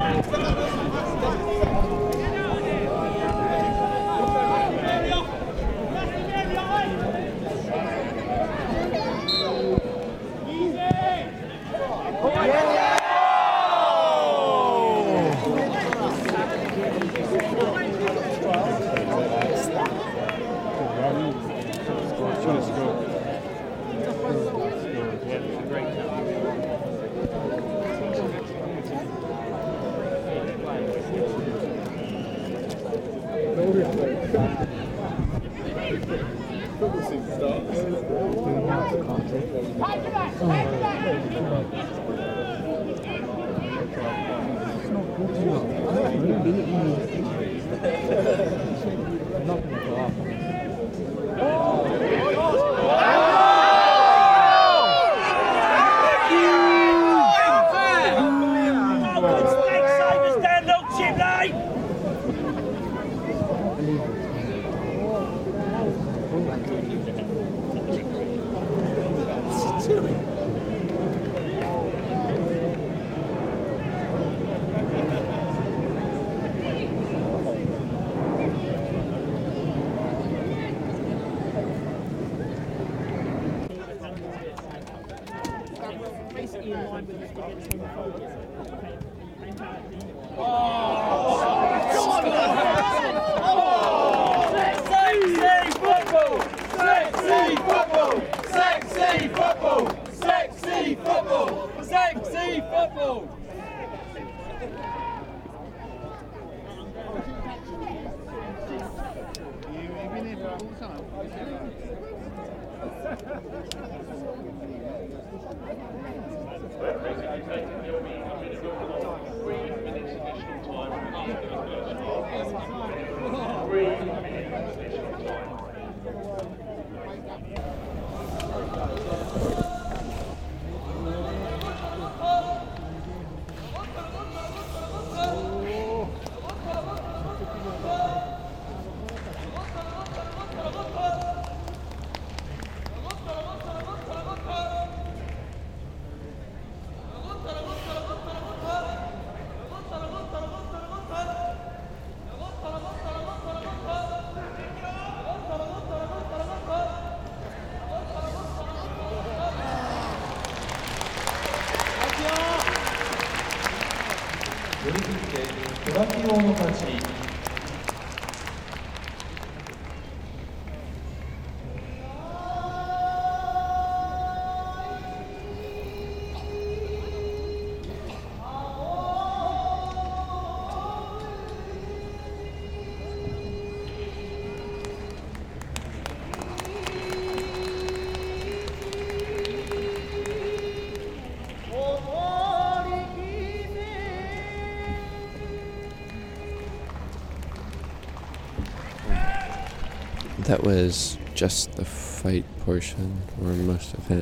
That was just the fight portion, or most of it.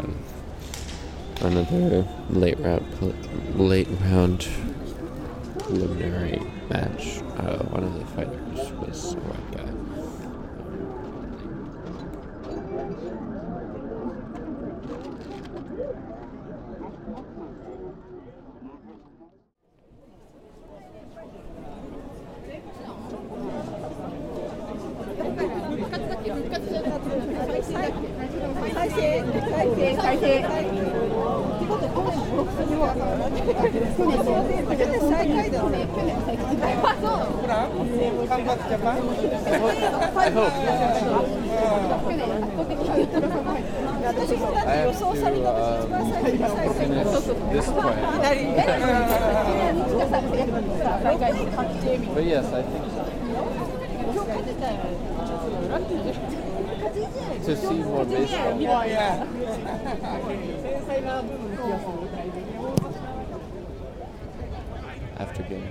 Another late round preliminary match. One of the fighters was whacked out. But yes, I think so. To see more baseball. After game.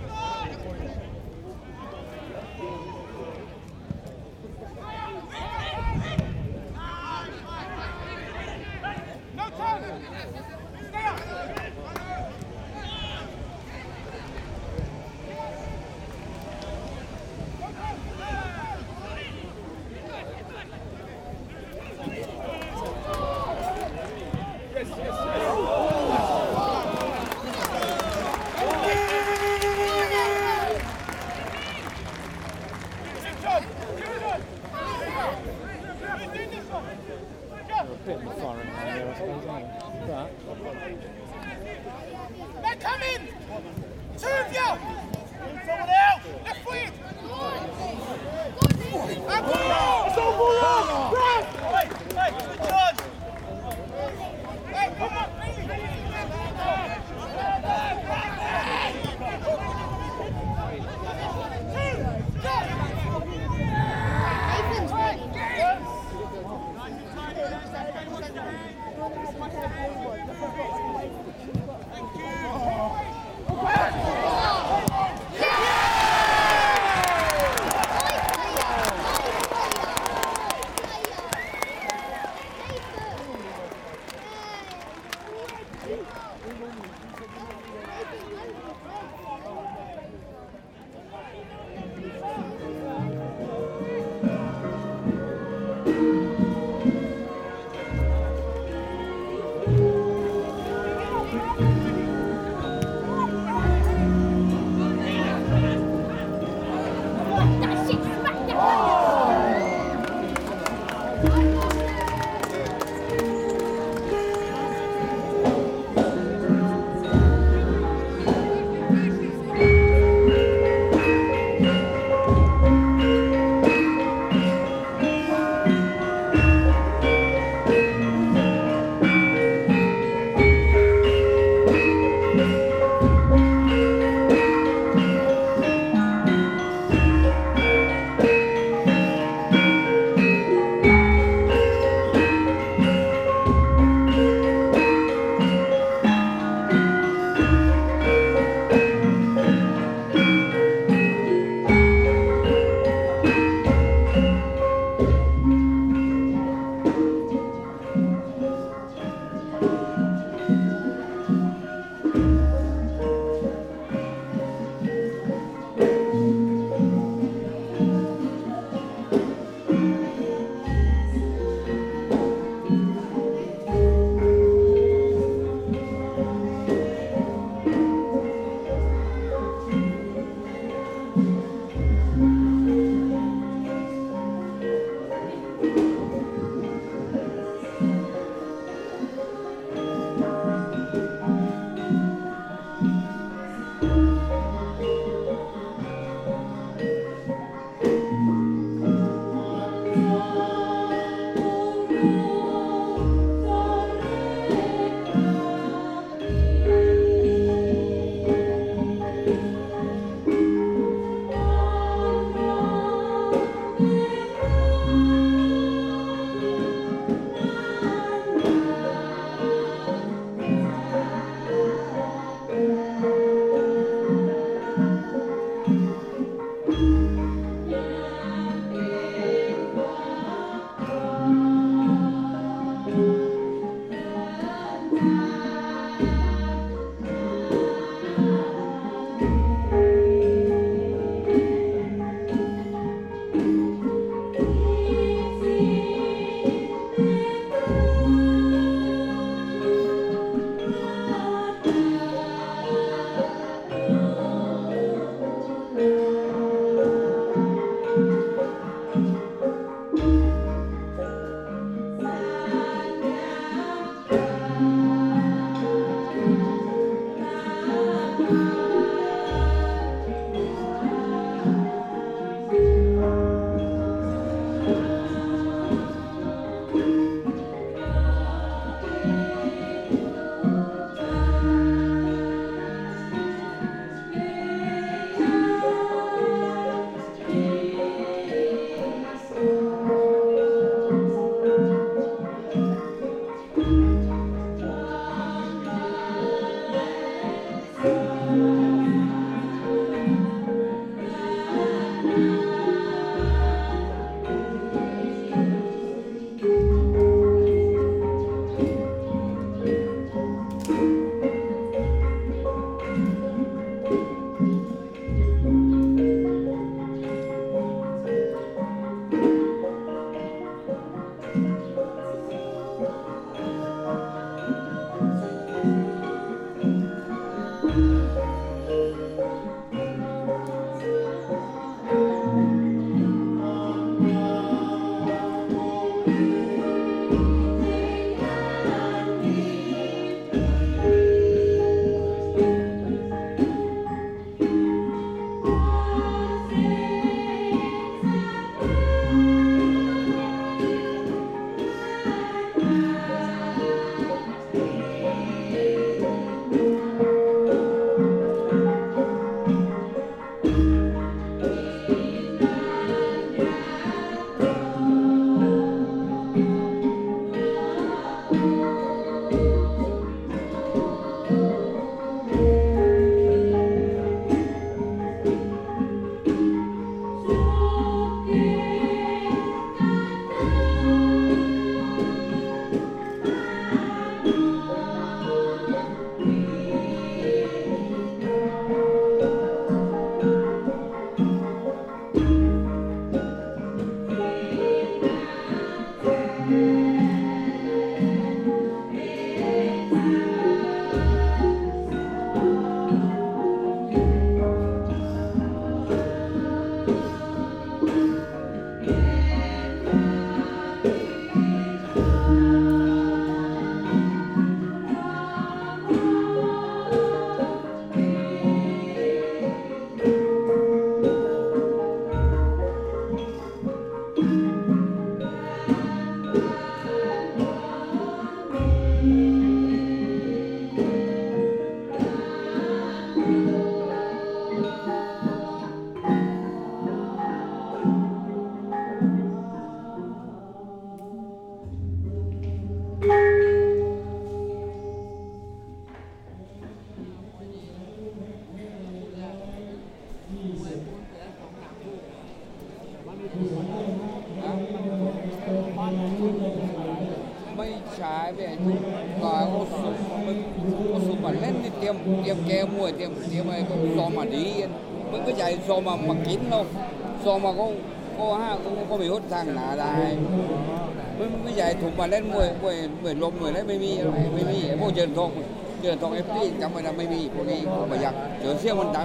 ไม่ใช่ไปก็เอาสุมาเล่นนี่เตรียมแกมวยเตรียมอะไรก็ซ้อมมาดีมันก็ใหญ่ซ้อมมากินเราซ้อมมาก็ก็มีหนทางหนาได้ไม่ใหญ่ถูกมาเล่นมวยลมมวยอะไรไม่มีพวกเจริญทองเอฟซีจำไม่ได้ไม่มีพวกนี้ไม่อยากเจอเสี้ยงมันดัง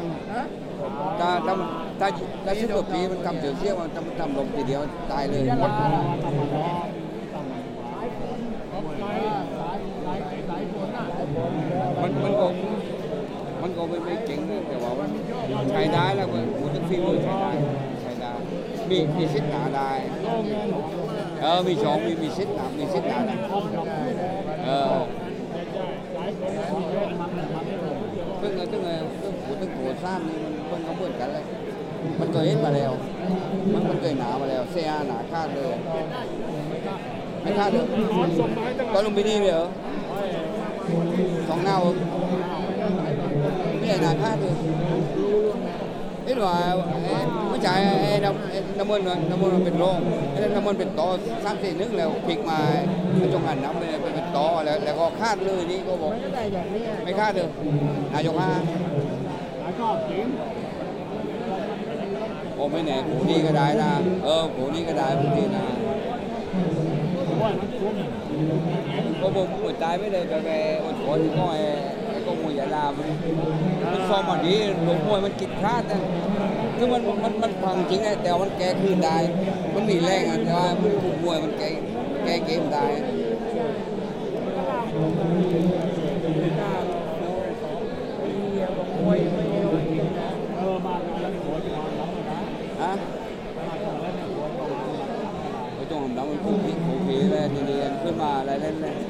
ถ้าสิบกว่าปีมันทำเจอเสี้ยงมันทำลมทีเดียวตายเลยมันก็ไม่เก่งนะแต่ว่ามันใช้ได้แล้วมันพูดถึงฝีมือใช้ได้มีสิทธิ์หนาได้มีสองมีสิทธิ์หนาได้ซึ่งพูดถึงโคซ่านนี่มันก็เหมือนกันเลยมันเคยเห็นมาแล้วมันเคยหนามาแล้วเสียหนาคาดเลยไม่คาดเลยตอนลงไปนี่เลยเหรอสองเน่าไม่ใช่หนาคาดเลยนี่หว่าไม่ใช่น้ำมันเป็นโล่งน้ำมันเป็นต่อ3-4 แล้วพลิกมาจงหันน้ำเป็นต่อแล้วก็คาดเลยนี่ก็บอกไม่คาดเลยนายก5โอ้ไม่แน่กูนี่ก็ได้นะกูนี่ก็ได้บางทีนะก็ผมหัวใจไม่เลยแต่อดทนก็ก็มวยยาลามันซ้อมมาดีหลงมวยมันกิดคาดนะคือมันพังจริงแต่มันแก้คืนได้มันมีแรงแต่ว่ามันถูกมวยมันแก้เกมได้ฮะไปตรงน้ำมันผูกผีอะไรเรียนขึ้นมาอะไรเล่นเลย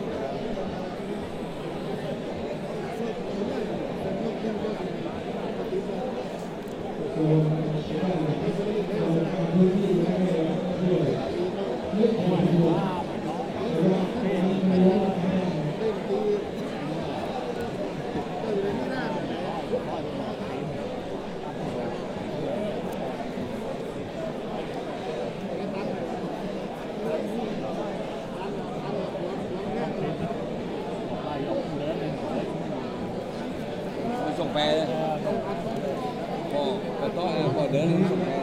ส่งไปเลยพอเดินส่งไป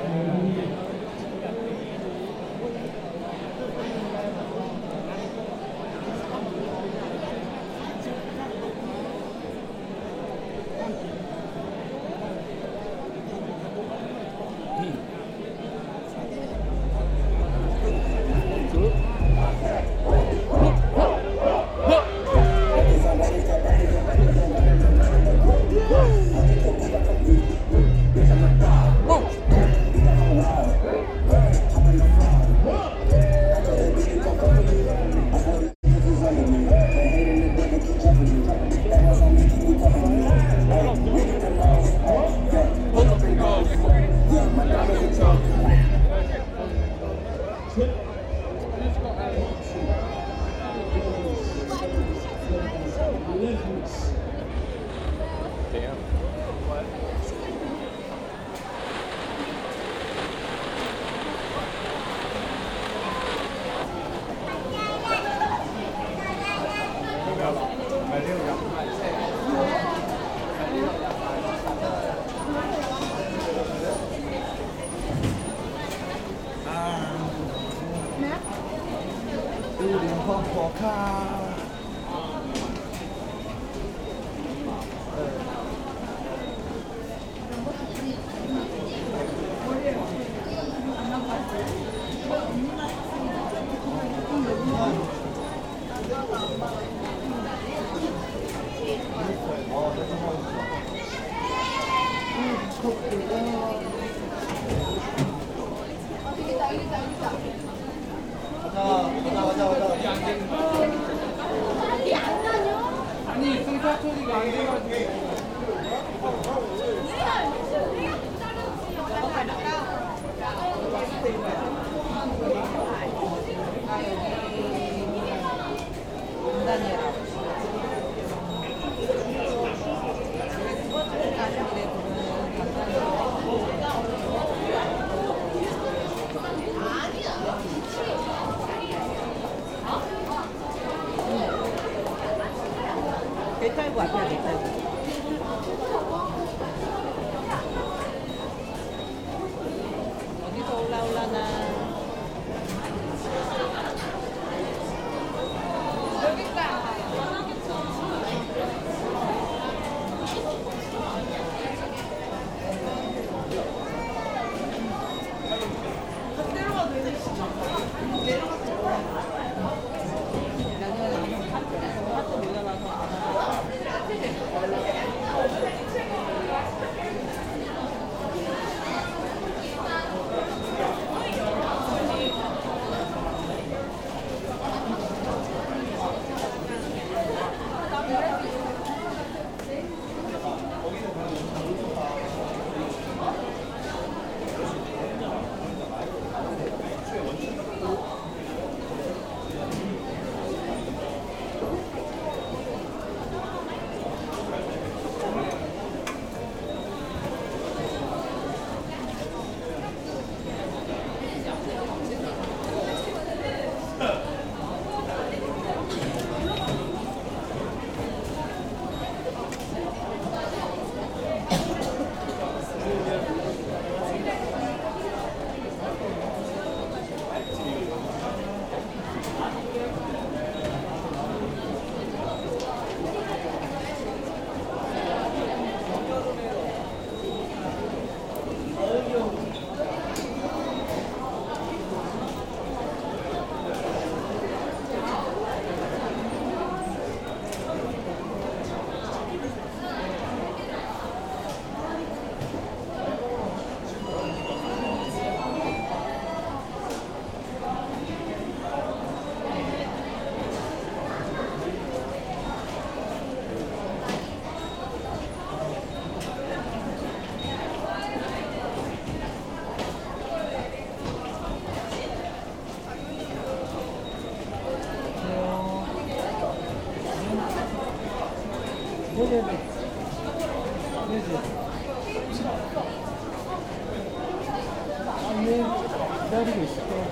기다리고 있을 거예요.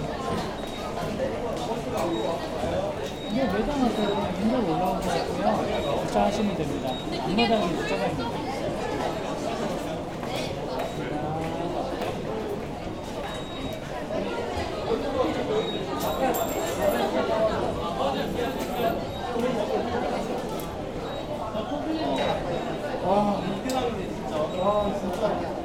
근데 매장 앞에 그냥 인도로 올라오셔서요. 주차하시면 됩니다. 앞마당에 주차가 있는데. 와, 진짜. 와, 진짜.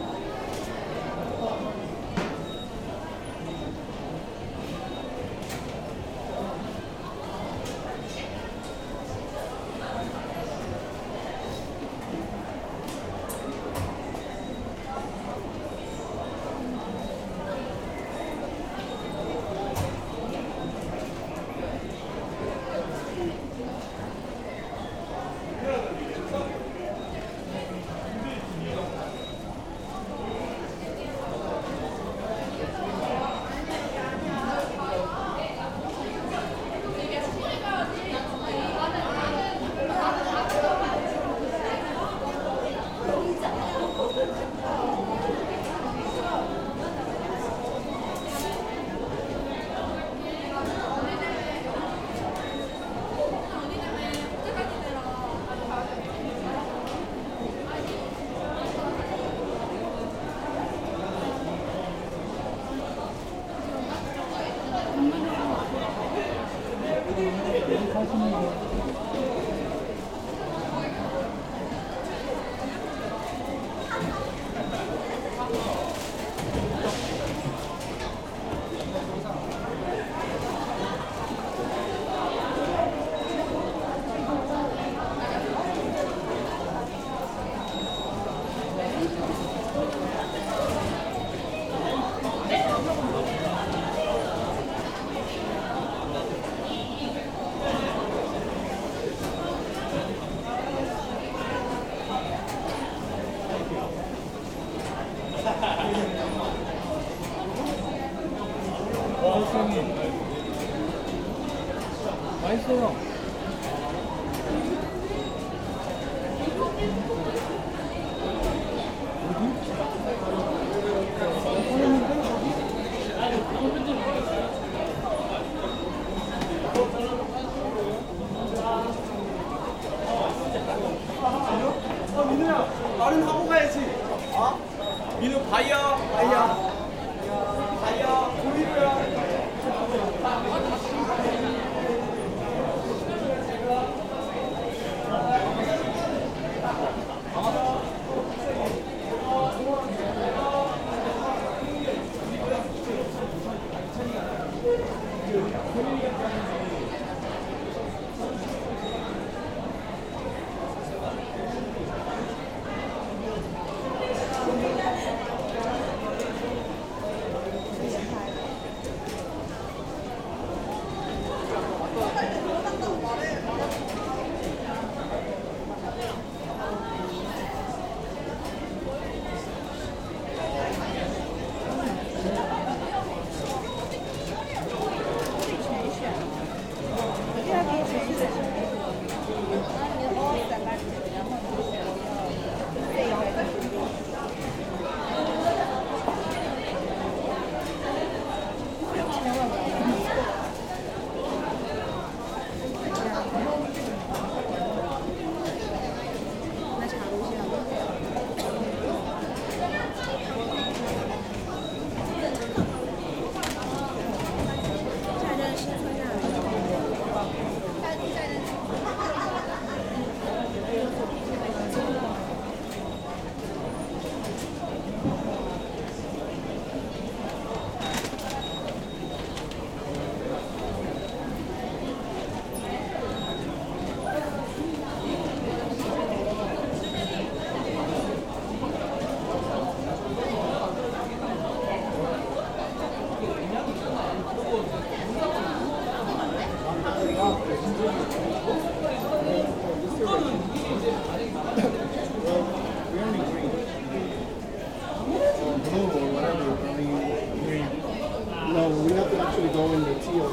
맛있어요. 민우야, 말은 하고 가야지. 어? 민우 바이어, 바이어, 바이어, 고민우야. No, we have to actually go in the teal.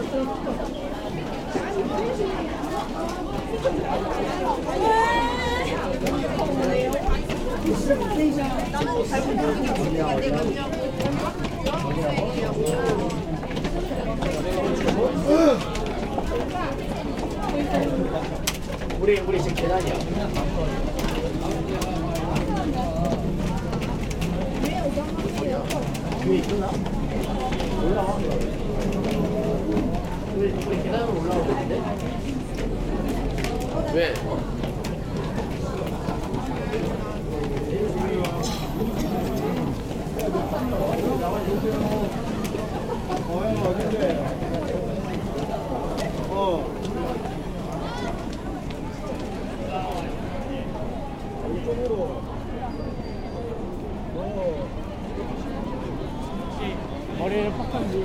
우리 지금 계단이야. 위에 있구나. 올라와. 우리 계단으로 올라오고 있는데? 왜? 머리를 팍팍 누.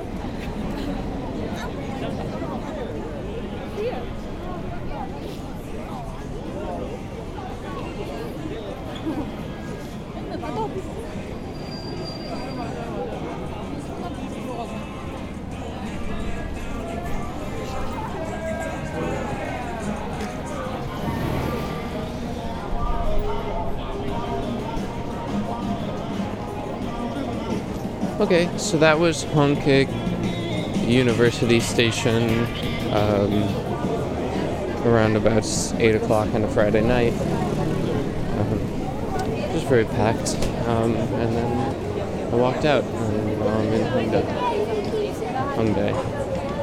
Okay, so that was Hongik University Station around about 8 o'clock on a Friday night. It was very packed, and then I walked out and now I'm in Hongdae.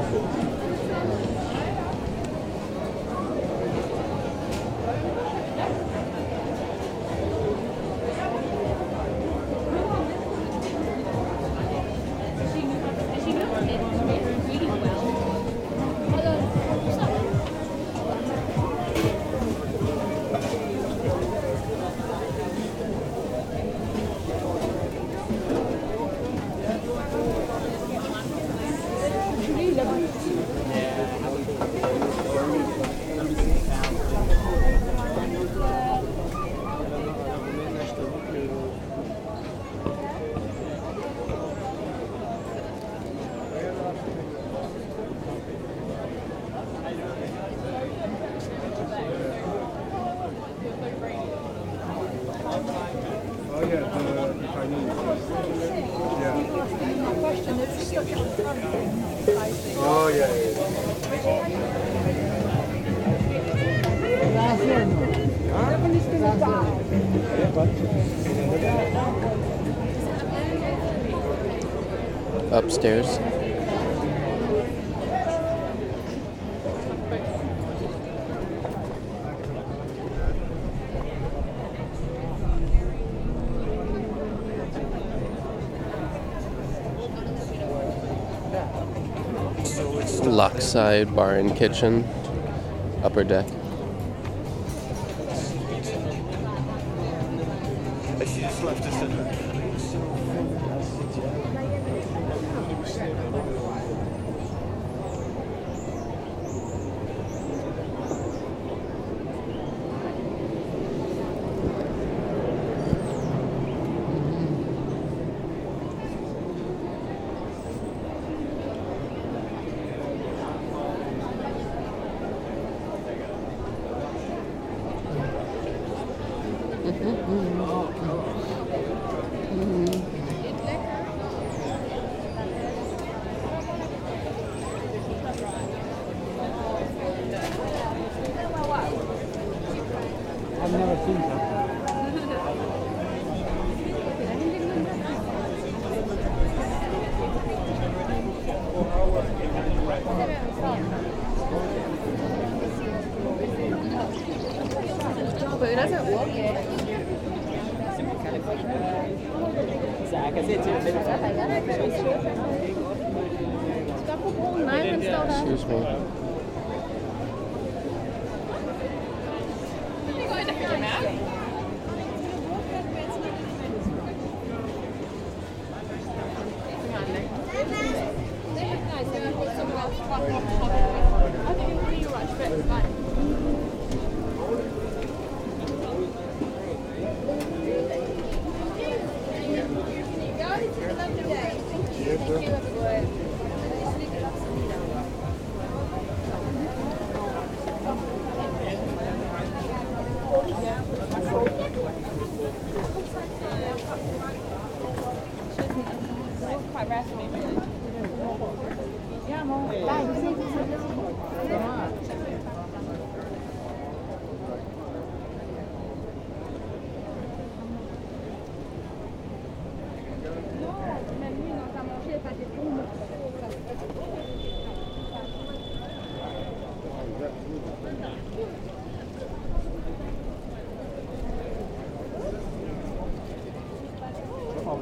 Upstairs. Lockside bar and kitchen, upper deck. I've never seen that. But it doesn't look it. Excuse me.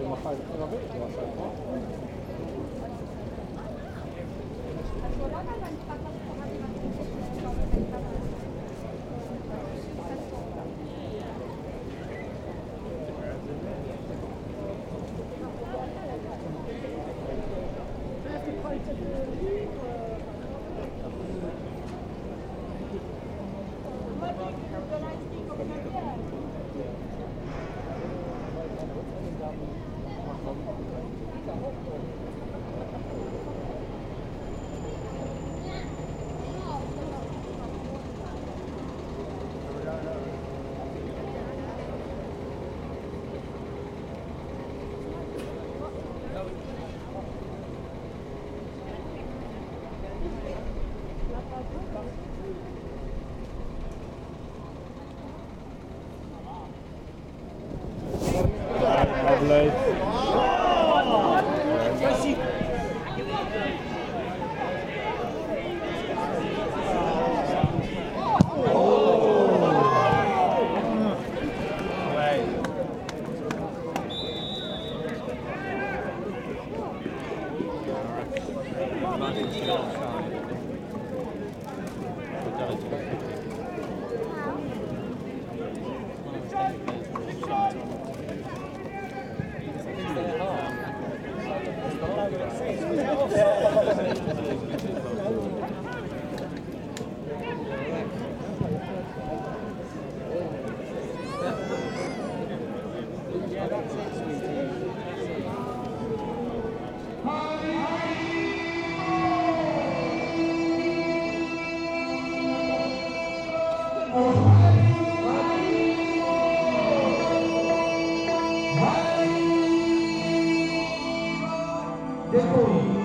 देखो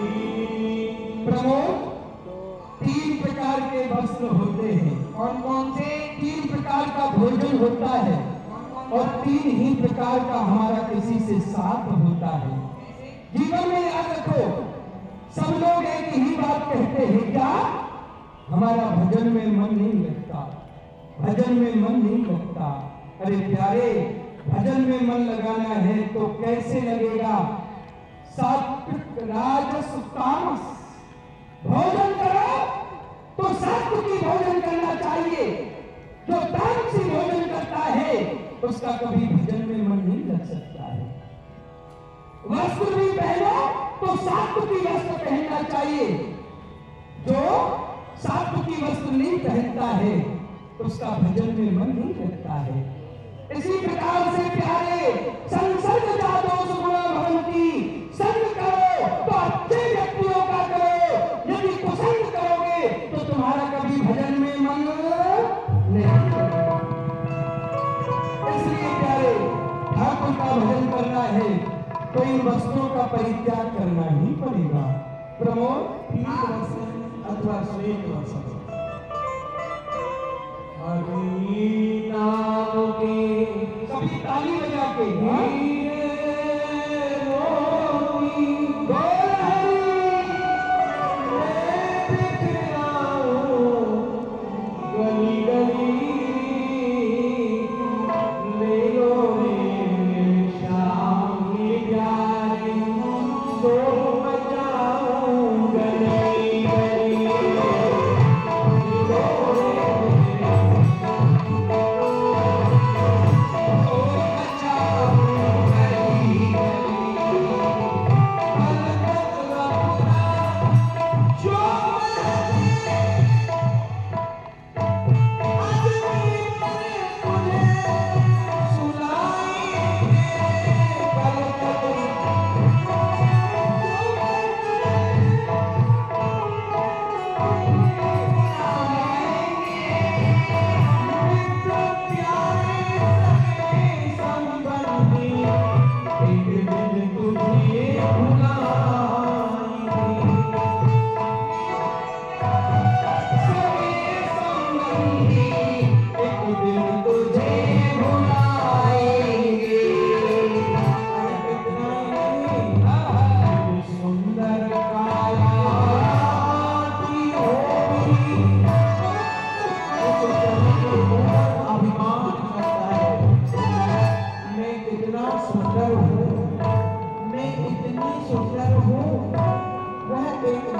प्रमोद, 3 प्रकार के वस्त्र होते हैं। कौन कौन से? 3 प्रकार का भोजन होता है और 3 ही प्रकार का हमारा किसी से साथ होता है। जीवन में याद रखो, सब लोग एक ही बात कहते हैं, क्या? हमारा भजन में मन नहीं लगता, भजन में मन नहीं लगता। अरे प्यारे, भजन में मन लगाना है तो कैसे लगेगा? सात्विक राजस तामस भोजन करो तो सात्विक भोजन करना चाहिए। जो तामसी भोजन करता है उसका कभी भजन में मन नहीं लग सकता है। वस्त्र भी पहनो तो सात्विक वस्त्र पहनना चाहिए। जो सात्विक वस्त्र नहीं पहनता है उसका भजन में मन नहीं लगता है। इसी प्रकार से प्यारे, संसर्ग जादोष गुणा भवन्ति, संग करो तो अच्छे व्यक्तियों का करो, यदि कुसंग करोगे तो तुम्हारा कभी भजन में मन नहीं लगेगा। इसलिए प्यारे, ठाकुर का भजन करना है तो इन वस्त्रों का परित्याग करना ही पड़ेगा। प्रमोद, पीत वस्त्र अथवा श्वेत वस्त्र। हरि नाम के सभी ताली बजा के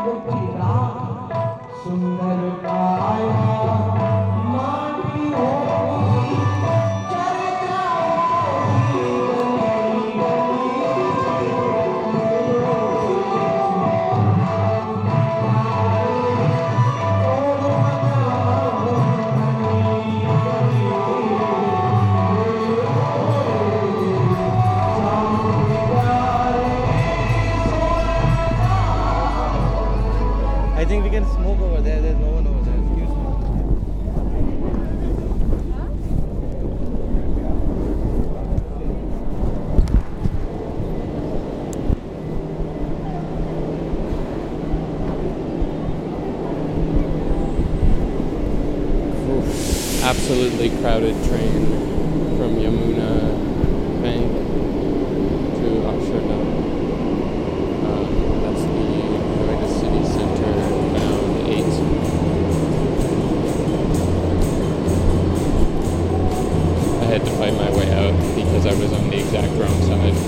फिरा सुंदर काया माटी होगी चर्चा I think we can smoke over there. There's no one over there. Excuse me. Oof. Absolutely crowded train from Yamuna Bank to Akshardham. That's the Noida city center bound 8. I had to fight my way out because I was on the exact wrong side.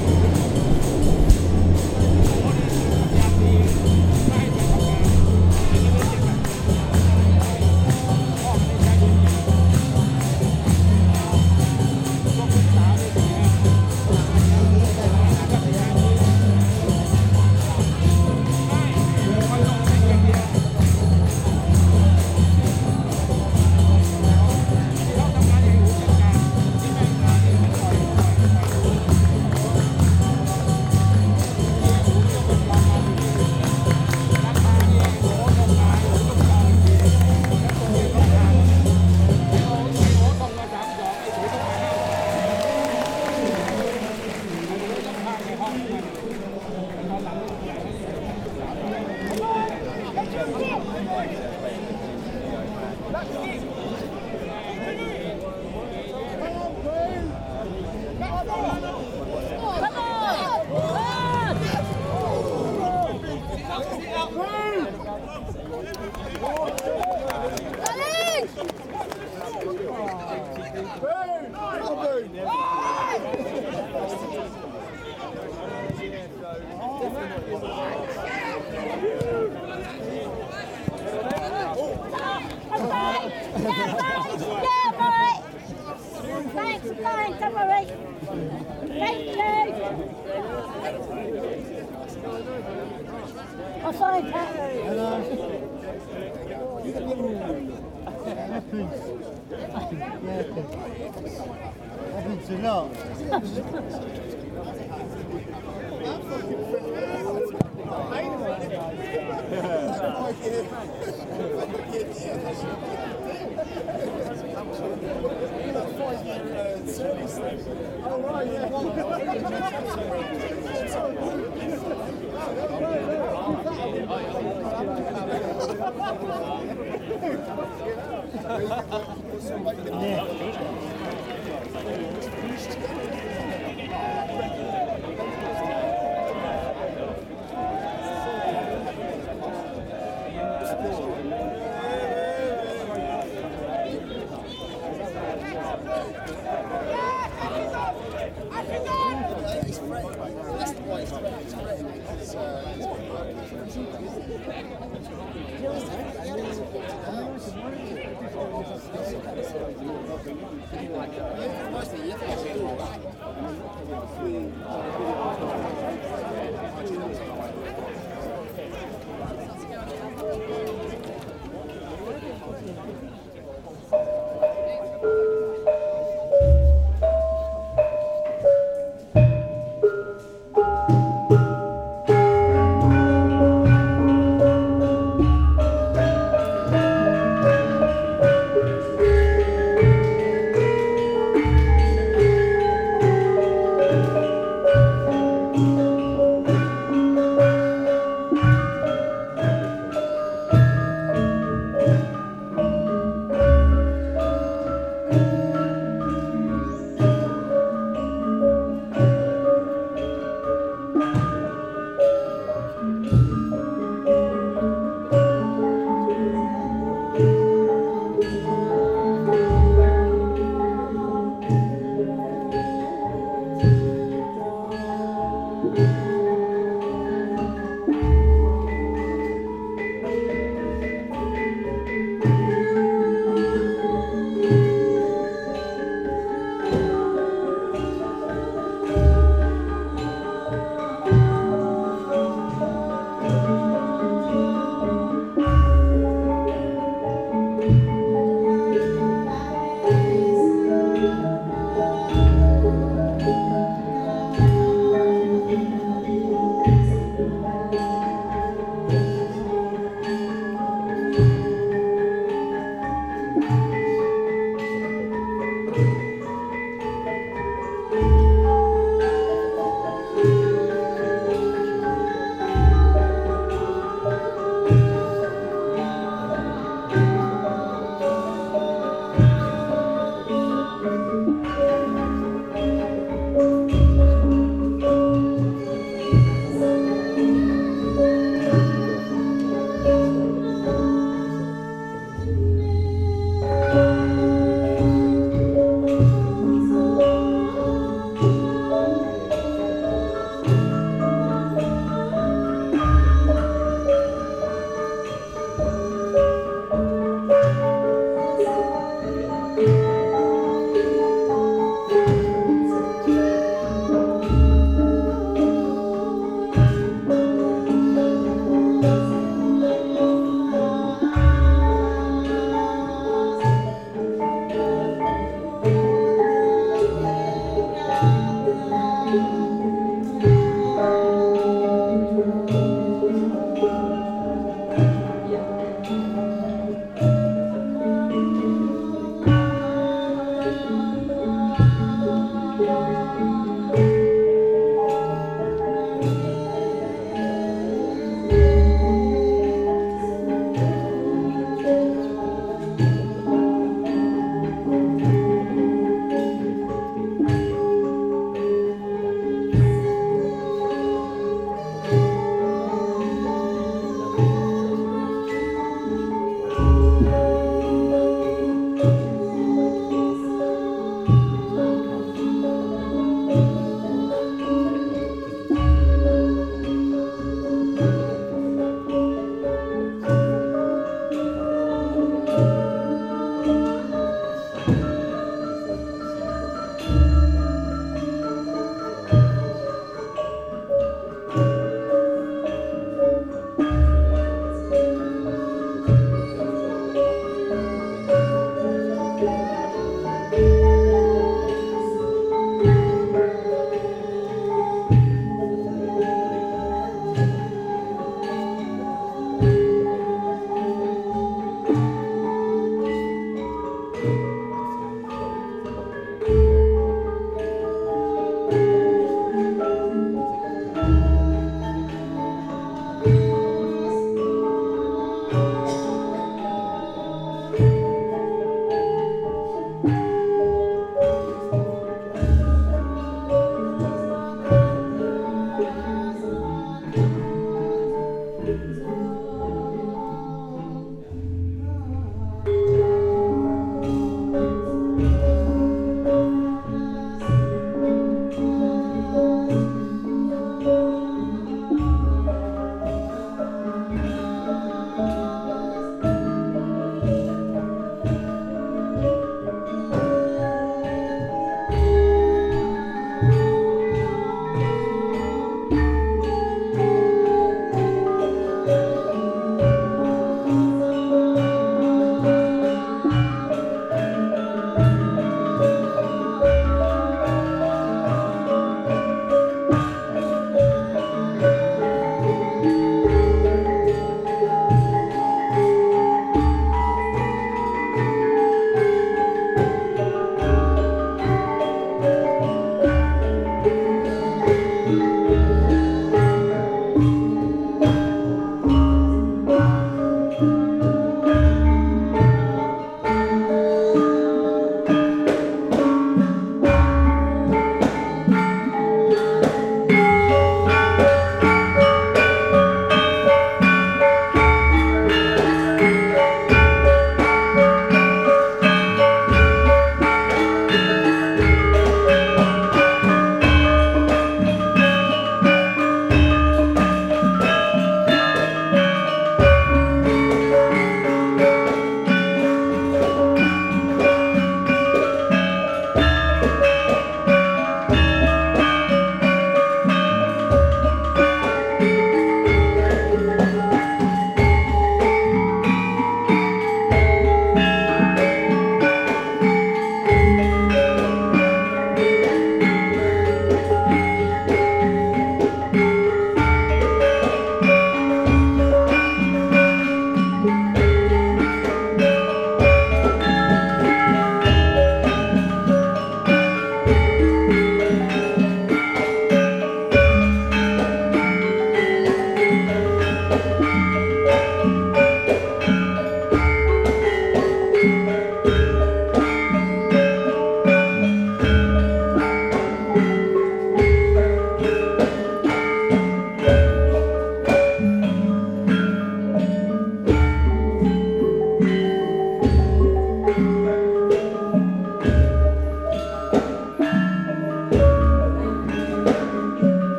Thank